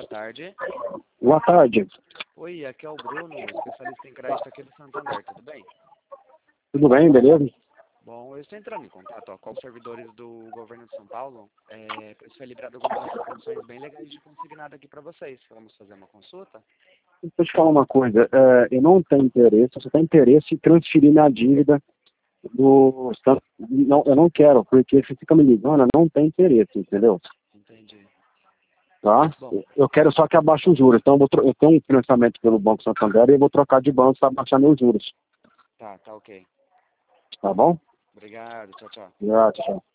Boa tarde. Boa tarde. Oi, aqui é o Bruno, especialista em crédito aqui do Santander, tudo bem? Tudo bem, beleza? Bom, eu estou entrando em contato com os servidores do governo de São Paulo, pois foi liberado algumas condições bem legais de consignado aqui para vocês. Vamos fazer uma consulta? Deixa eu te falar uma coisa, eu não tenho interesse, eu só tenho interesse em transferir minha dívida do... Não, eu não quero, porque você fica me ligando, eu não tenho interesse, entendeu? Entendi. Tá? Bom, Eu quero só que abaixe os juros, então eu tenho um financiamento pelo Banco Santander e eu vou trocar de banco para baixar meus juros, tá ok. tá bom? Obrigado, tchau, tchau. Tchau.